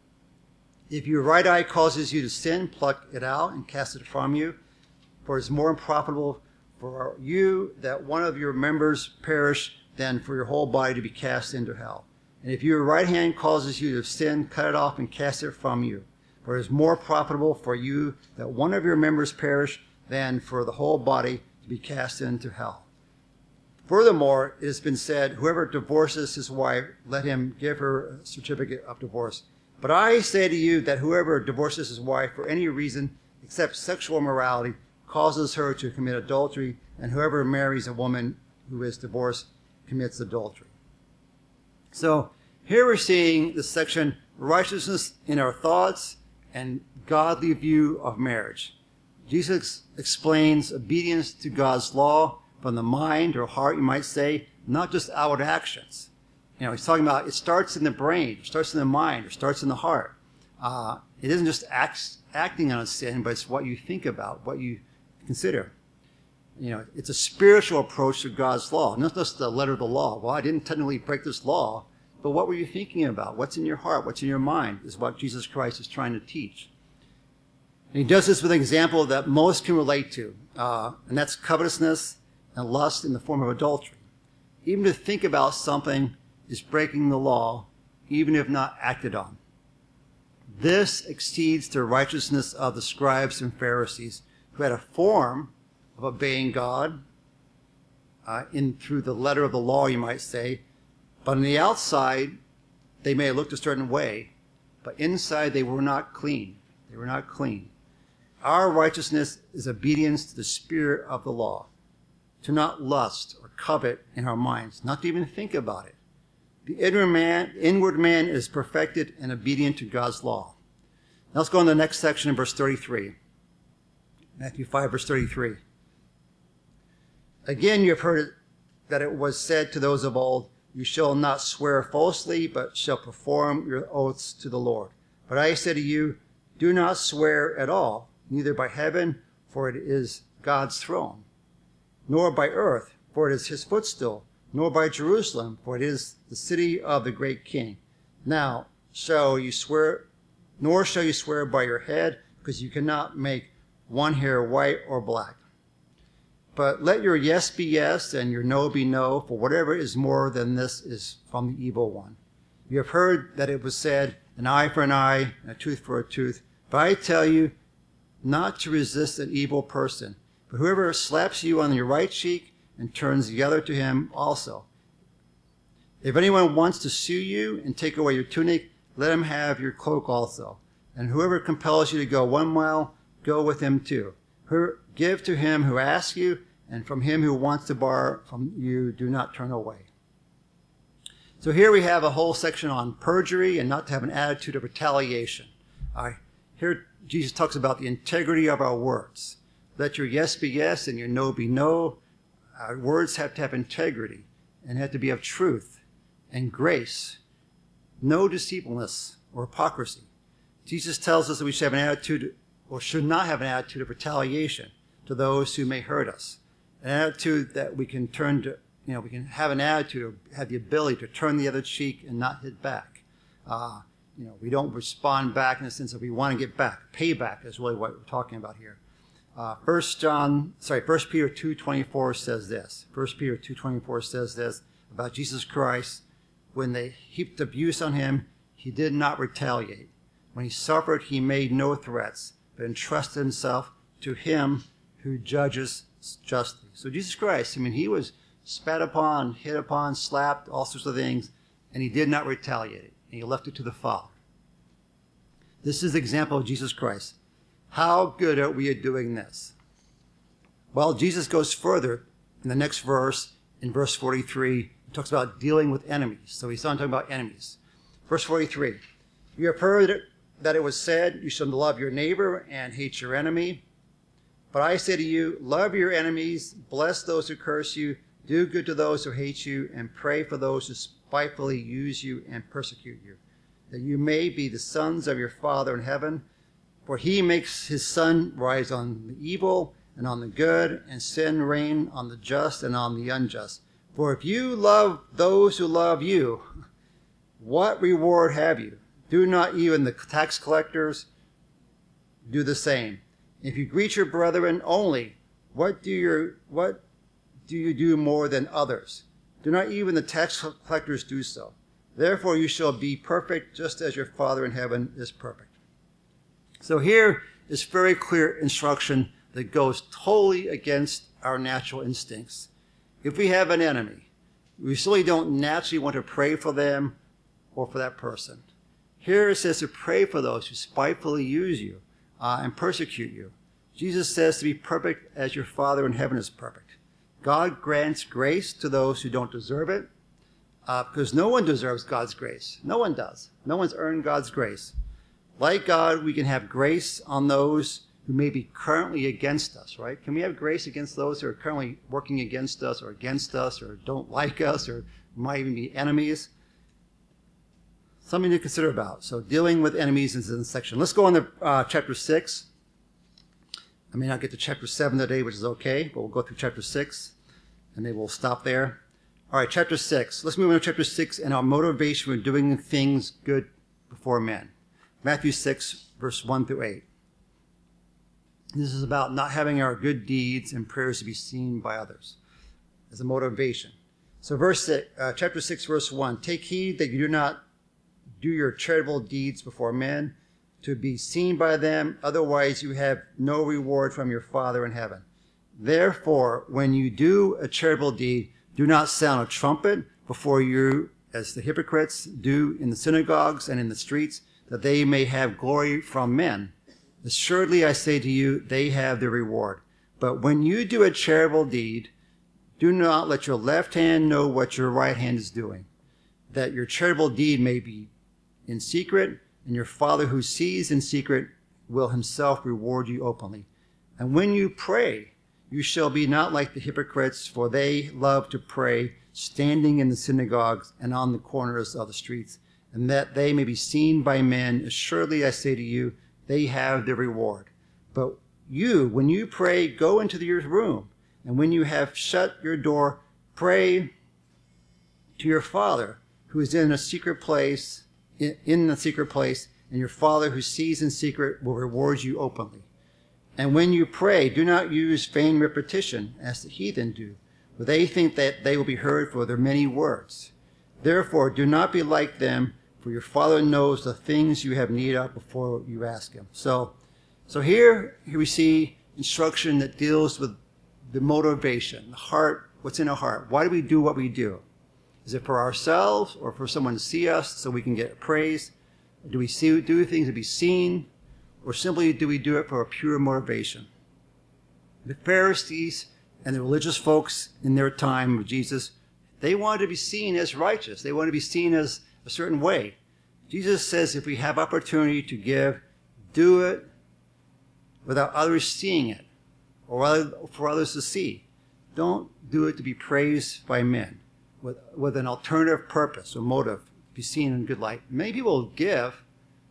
If your right eye causes you to sin, pluck it out and cast it from you. For it is more profitable for you that one of your members perish than for your whole body to be cast into hell. And if your right hand causes you to sin, cut it off and cast it from you. For it is more profitable for you that one of your members perish than for the whole body to be cast into hell. Furthermore, it has been said, whoever divorces his wife, let him give her a certificate of divorce. But I say to you that whoever divorces his wife for any reason except sexual immorality causes her to commit adultery, and whoever marries a woman who is divorced commits adultery. So here we're seeing the section, righteousness in our thoughts and godly view of marriage. Jesus explains obedience to God's law from the mind or heart, you might say, not just outward actions. You know, he's talking about it starts in the brain, it starts in the mind, it starts in the heart. Uh, it isn't just acts, acting on a sin, but it's what you think about, what you consider. You know, it's a spiritual approach to God's law, not just the letter of the law. Well, I didn't technically break this law, but what were you thinking about? What's in your heart? What's in your mind is what Jesus Christ is trying to teach. And he does this with an example that most can relate to, uh, and that's covetousness and lust in the form of adultery. Even to think about something is breaking the law, even if not acted on. This exceeds the righteousness of the scribes and Pharisees, who had a form of obeying God uh, in through the letter of the law, you might say, but on the outside they may have looked a certain way, but inside they were not clean. They were not clean. Our righteousness is obedience to the spirit of the law, to not lust or covet in our minds, not to even think about it. The inward man, inward man is perfected and obedient to God's law. Now let's go on to the next section in verse thirty-three. Matthew five, verse thirty-three. Again, you have heard that it was said to those of old, you shall not swear falsely, but shall perform your oaths to the Lord. But I say to you, do not swear at all, neither by heaven, for it is God's throne, nor by earth, for it is his footstool, nor by Jerusalem, for it is the city of the great king. Now shall you swear, nor shall you swear by your head, because you cannot make one hair white or black. But let your yes be yes, and your no be no, for whatever is more than this is from the evil one. You have heard that it was said, an eye for an eye, and a tooth for a tooth. But I tell you not to resist an evil person. But whoever slaps you on your right cheek and turns the other to him also. If anyone wants to sue you and take away your tunic, let him have your cloak also. And whoever compels you to go one mile, go with him too. Give to him who asks you, And from him who wants to borrow from you, do not turn away. So here we have a whole section on perjury and not to have an attitude of retaliation. All right. Here Jesus talks about the integrity of our words. Let your yes be yes and your no be no. Our words have to have integrity and have to be of truth and grace. No deceitfulness or hypocrisy. Jesus tells us that we should have an attitude, or should not have an attitude of retaliation to those who may hurt us. An attitude that we can turn to, you know, we can have an attitude, or have the ability to turn the other cheek and not hit back. Uh, you know, we don't respond back in the sense that we want to get back. Payback is really what we're talking about here. Uh, First John, sorry, First Peter two twenty-four says this. First Peter two twenty-four says this about Jesus Christ. When they heaped abuse on him, he did not retaliate. When he suffered, he made no threats, but entrusted himself to him who judges justly. So Jesus Christ, I mean, he was spat upon, hit upon, slapped, all sorts of things, and he did not retaliate it. And he left it to the Father. This is the example of Jesus Christ. How good are we at doing this? Well, Jesus goes further in the next verse, in verse forty-three. He talks about dealing with enemies. So he's not talking about enemies. Verse forty-three. You have heard that it was said, you shall love your neighbor and hate your enemy. But I say to you, love your enemies, bless those who curse you, do good to those who hate you, and pray for those who spitefully use you and persecute you, that you may be the sons of your Father in heaven. For he makes his sun rise on the evil and on the good, and send rain on the just and on the unjust. For if you love those who love you, what reward have you? Do not even the tax collectors do the same? If you greet your brethren only, what do your what do you do more than others? Do not even the tax collectors do so? Therefore you shall be perfect, just as your Father in heaven is perfect. So here is very clear instruction that goes totally against our natural instincts. If we have an enemy, we certainly don't naturally want to pray for them or for that person. Here it says to pray for those who spitefully use you uh, and persecute you. Jesus says to be perfect as your Father in heaven is perfect. God grants grace to those who don't deserve it, uh, because no one deserves God's grace. No one does. No one's earned God's grace. Like God, we can have grace on those who may be currently against us, right? Can we have grace against those who are currently working against us or against us or don't like us or might even be enemies? Something to consider about. So dealing with enemies is in this section. Let's go on to uh, chapter six. I may not get to chapter seven today, which is okay, but we'll go through chapter six, and then we'll stop there. All right, chapter six. Let's move on to chapter six and our motivation for doing things good before men. Matthew six, verse one through eight. This is about not having our good deeds and prayers to be seen by others as a motivation. So verse six, uh, chapter six, verse one. Take heed that you do not do your charitable deeds before men to be seen by them, otherwise you have no reward from your Father in heaven. Therefore, when you do a charitable deed, do not sound a trumpet before you, as the hypocrites do in the synagogues and in the streets, that they may have glory from men. Assuredly, I say to you, they have their reward. But when you do a charitable deed, do not let your left hand know what your right hand is doing, that your charitable deed may be in secret, and your Father who sees in secret will himself reward you openly. And when you pray, you shall be not like the hypocrites, for they love to pray, standing in the synagogues and on the corners of the streets, and that they may be seen by men. Assuredly, I say to you, they have their reward. But you, when you pray, go into your room, and when you have shut your door, pray to your Father who is in a secret place, in the secret place, and your Father who sees in secret will reward you openly. And when you pray, do not use vain repetition as the heathen do, for they think that they will be heard for their many words. Therefore, do not be like them, for your Father knows the things you have need of before you ask him. So, so here, here we see instruction that deals with the motivation, the heart, what's in our heart. Why do we do what we do? Is it for ourselves or for someone to see us so we can get praise? Do we see, do things to be seen? Or simply do we do it for a pure motivation? The Pharisees and the religious folks in their time of Jesus, they wanted to be seen as righteous. They wanted to be seen as a certain way. Jesus says if we have opportunity to give, do it without others seeing it or for others to see. Don't do it to be praised by men with, with an alternative purpose or motive to be seen in good light. Many people give,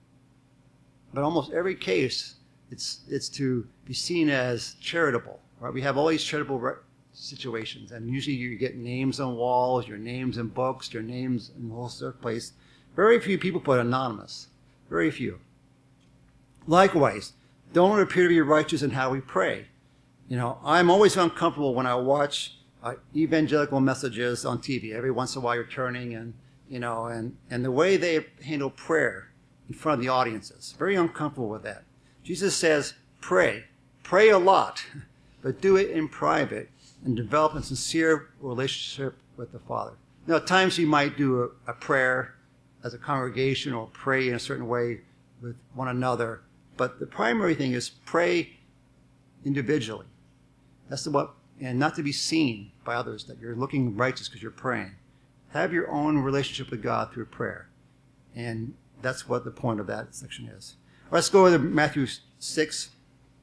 but almost every case it's it's to be seen as charitable. Right? We have all these charitable re- situations, and usually you get names on walls, your names in books, your names in the whole place. Very few people put anonymous. Very few. Likewise, don't appear to be righteous in how we pray. You know, I'm always uncomfortable when I watch uh, evangelical messages on T V. Every once in a while you're turning and, you know, and, and the way they handle prayer in front of the audiences. Very uncomfortable with that. Jesus says, pray. Pray a lot, but do it in private and develop a sincere relationship with the Father. Now, at times you might do a, a prayer as a congregation or pray in a certain way with one another, but the primary thing is pray individually. That's the what, and not to be seen by others that you're looking righteous because you're praying. Have your own relationship with God through prayer. And that's what the point of that section is. Let's go to Matthew six,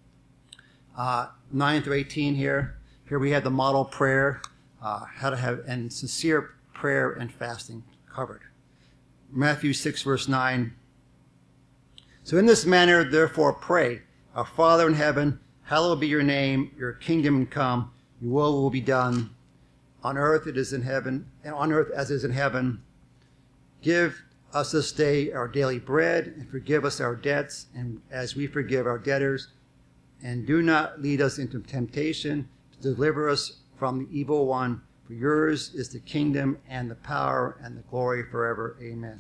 uh, nine through eighteen here. Here we have the model prayer, uh, how to have, and sincere prayer and fasting covered. Matthew six, verse nine. So in this manner, therefore, pray, our Father in heaven, hallowed be your name, your kingdom come, your will will be done. On earth it is in heaven, and on earth as it is in heaven. Give us this day our daily bread, and forgive us our debts, and as we forgive our debtors. And do not lead us into temptation, but deliver us from the evil one. For yours is the kingdom and the power and the glory forever. Amen.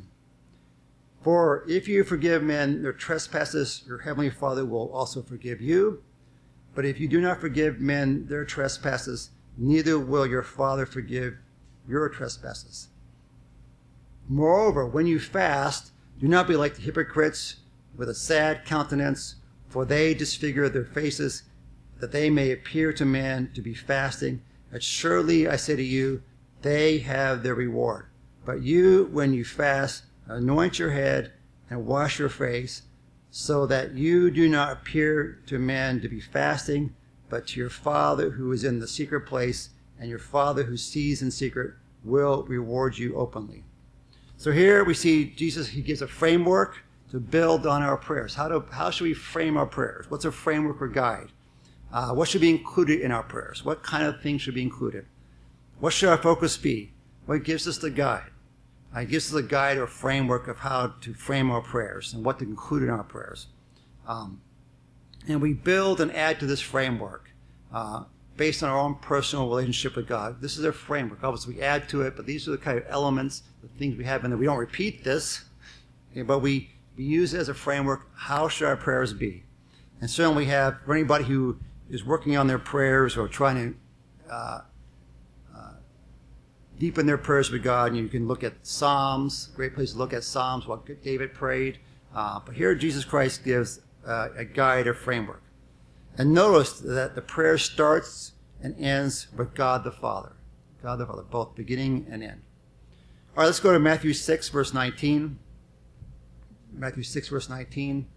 For if you forgive men their trespasses, your heavenly Father will also forgive you. But if you do not forgive men their trespasses, neither will your Father forgive your trespasses. Moreover, when you fast, do not be like the hypocrites with a sad countenance, for they disfigure their faces, that they may appear to men to be fasting. But surely I say to you, they have their reward. But you, when you fast, anoint your head and wash your face, so that you do not appear to men to be fasting, but to your Father who is in the secret place, and your Father who sees in secret will reward you openly. So here we see Jesus, he gives a framework to build on our prayers. How do how should we frame our prayers? What's a framework or guide? Uh, what should be included in our prayers? What kind of things should be included? What should our focus be? What gives us the guide? Uh, it gives us a guide or framework of how to frame our prayers and what to include in our prayers. Um, and we build and add to this framework uh, based on our own personal relationship with God. This is our framework. Obviously, we add to it, but these are the kind of elements, the things we have in there. We don't repeat this, okay, but we, we use it as a framework. How should our prayers be? And certainly we have, for anybody who is working on their prayers or trying to uh, uh, deepen their prayers with God, and you can look at Psalms, great place to look at Psalms, what David prayed. Uh, but here Jesus Christ gives uh, a guide or framework. And notice that the prayer starts and ends with God the Father. God the Father, both beginning and end. All right, let's go to Matthew six, verse nineteen. Matthew six, verse nineteen.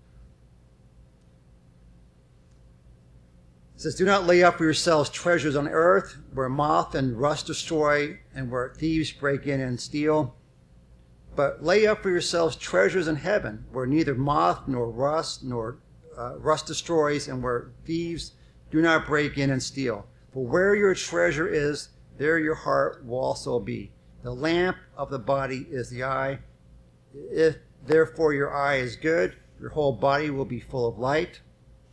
It says, do not lay up for yourselves treasures on earth, where moth and rust destroy, and where thieves break in and steal. But lay up for yourselves treasures in heaven, where neither moth nor rust nor uh, rust destroys, and where thieves do not break in and steal. For where your treasure is, there your heart will also be. The lamp of the body is the eye. If therefore your eye is good, your whole body will be full of light.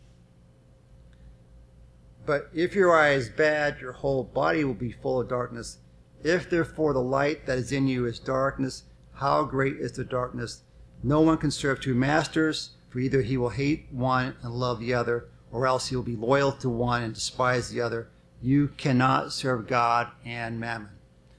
But if your eye is bad, your whole body will be full of darkness. If therefore the light that is in you is darkness, how great is the darkness? No one can serve two masters, for either he will hate one and love the other, or else he will be loyal to one and despise the other. You cannot serve God and mammon.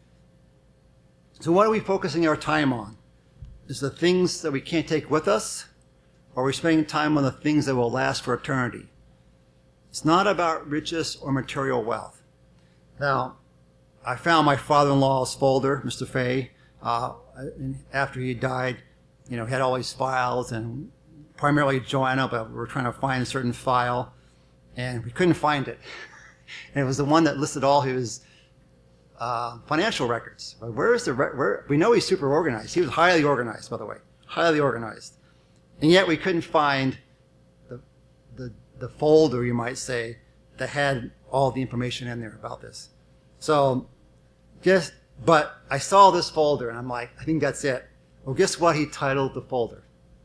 So what are we focusing our time on? Is the things that we can't take with us, or are we spending time on the things that will last for eternity? It's not about riches or material wealth. Now, I found my father-in-law's folder, Mister Fay, uh, after he died. You know, he had all these files, and primarily Joanna, but we were trying to find a certain file, and we couldn't find it. And it was the one that listed all his uh, financial records. But where is the re- where? We know he's super organized. He was highly organized, by the way, highly organized, and yet we couldn't find the the the folder, you might say, that had all the information in there about this. So, just but I saw this folder, and I'm like, I think that's it. Well, guess what he titled the folder?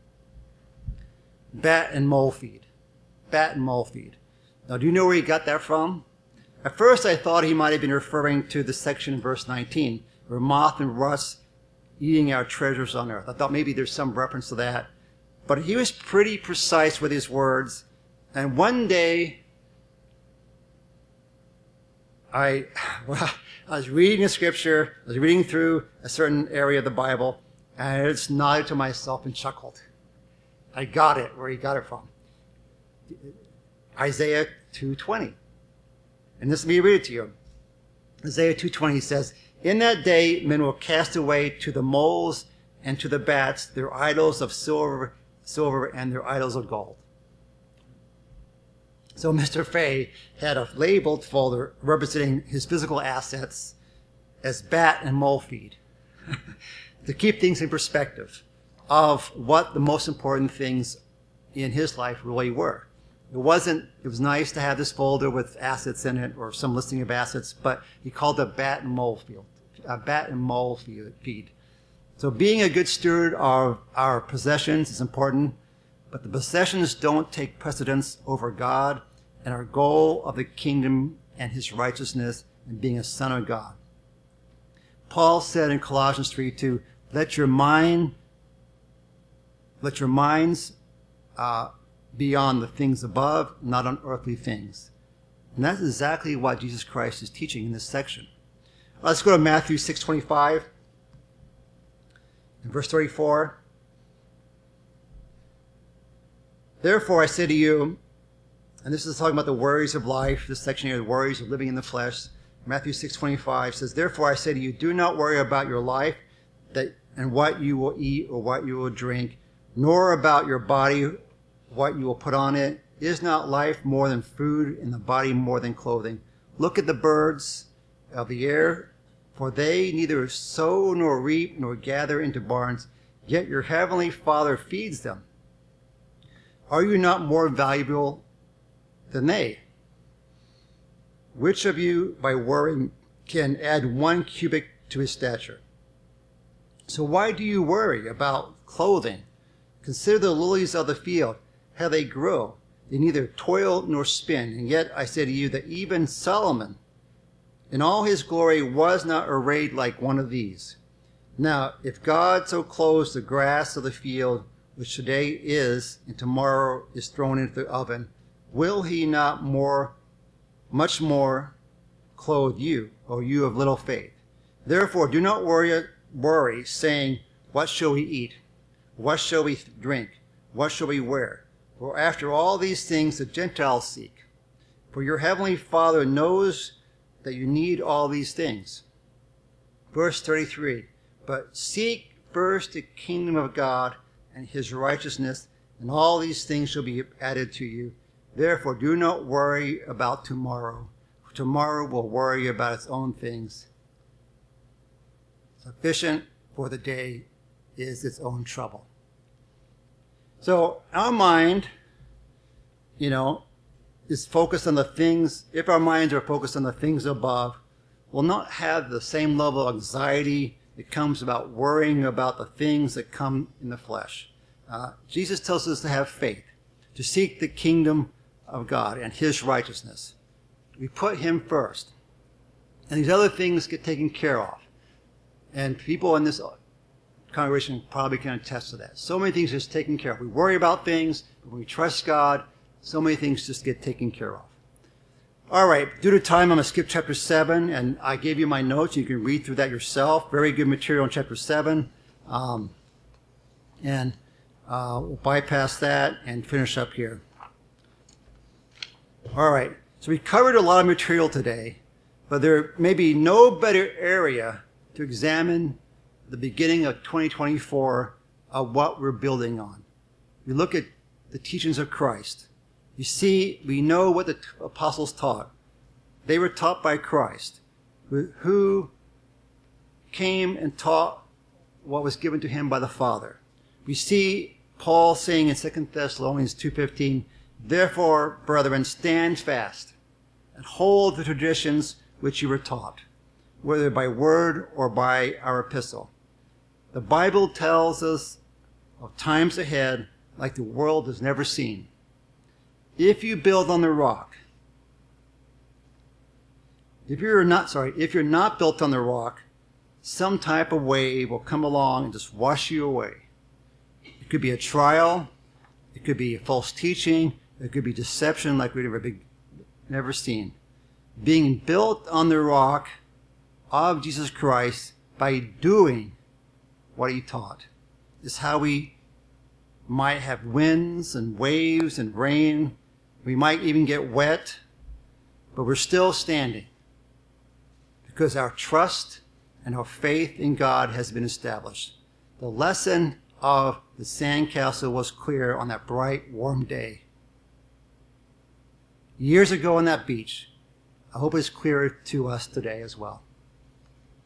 Bat and Mole Feed. Bat and Mole Feed. Now, do you know where he got that from? At first, I thought he might have been referring to the section in verse nineteen, where moth and rust eating our treasures on earth. I thought maybe there's some reference to that. But he was pretty precise with his words. And one day, I, well, I was reading a scripture, I was reading through a certain area of the Bible, and I just nodded to myself and chuckled. I got it, where he got it from. Isaiah two twenty. And this, let me read it to you. Isaiah two twenty says, "In that day men will cast away to the moles and to the bats their idols of silver, silver and their idols of gold." So Mister Fay had a labeled folder representing his physical assets as bat and mole feed to keep things in perspective of what the most important things in his life really were. It wasn't, it was nice to have this folder with assets in it or some listing of assets, but he called it bat and mole field, a bat and mole feed. So being a good steward of our possessions is important, but the possessions don't take precedence over God and our goal of the kingdom and his righteousness and being a son of God. Paul said in Colossians three two, let your mind, let your minds uh, be on the things above, not on earthly things. And that's exactly what Jesus Christ is teaching in this section. Let's go to Matthew six twenty-five. In verse thirty-four. Therefore I say to you, and this is talking about the worries of life, this section here, the worries of living in the flesh. Matthew six twenty-five says, therefore I say to you, do not worry about your life that and what you will eat or what you will drink, nor about your body what you will put on it. Is not life more than food, and the body more than clothing? Look at the birds of the air, for they neither sow nor reap nor gather into barns, yet your heavenly Father feeds them. Are you not more valuable than they? Which of you, by worrying, can add one cubit to his stature? So why do you worry about clothing? Consider the lilies of the field, how they grow. They neither toil nor spin. And yet I say to you that even Solomon, in all his glory, was not arrayed like one of these. Now, if God so clothes the grass of the field, which today is and tomorrow is thrown into the oven, will he not more, much more clothe you, O you of little faith? Therefore, do not worry, worry, saying, what shall we eat? What shall we drink? What shall we wear? For after all these things the Gentiles seek. For your heavenly Father knows that you need all these things. Verse thirty-three, but seek first the kingdom of God and his righteousness, and all these things shall be added to you. Therefore, do not worry about tomorrow, for tomorrow will worry about its own things. Sufficient for the day is its own trouble. So our mind, you know, is focused on the things, if our minds are focused on the things above, will not have the same level of anxiety that comes about worrying about the things that come in the flesh. Uh, Jesus tells us to have faith, to seek the kingdom of God and his righteousness. We put him first. And these other things get taken care of. And people in this congregation probably can attest to that. So many things just taken care of. We worry about things, but when we trust God, so many things just get taken care of. All right, due to time, I'm going to skip chapter seven, and I gave you my notes. You can read through that yourself. Very good material in chapter seven. Um, and uh, we'll bypass that and finish up here. All right, so we covered a lot of material today, but But there may be no better area to examine the beginning of twenty twenty-four of what we're building on. You look at the teachings of Christ. You see, we know what the apostles taught. They were taught by Christ, who came and taught what was given to him by the Father. We see Paul saying in Second Thessalonians two fifteen, "Therefore, brethren, stand fast and hold the traditions which you were taught, whether by word or by our epistle." The Bible tells us of times ahead like the world has never seen. If you build on the rock, if you're not, sorry, if you're not built on the rock, some type of wave will come along and just wash you away. It could be a trial. It could be a false teaching. It could be deception like we've never, been, never seen. Being built on the rock of Jesus Christ by doing what he taught is how we might have winds and waves and rain. We might even get wet, but we're still standing because our trust and our faith in God has been established. The lesson of the sandcastle was clear on that bright, warm day. Years ago on that beach, I hope it's clear to us today as well.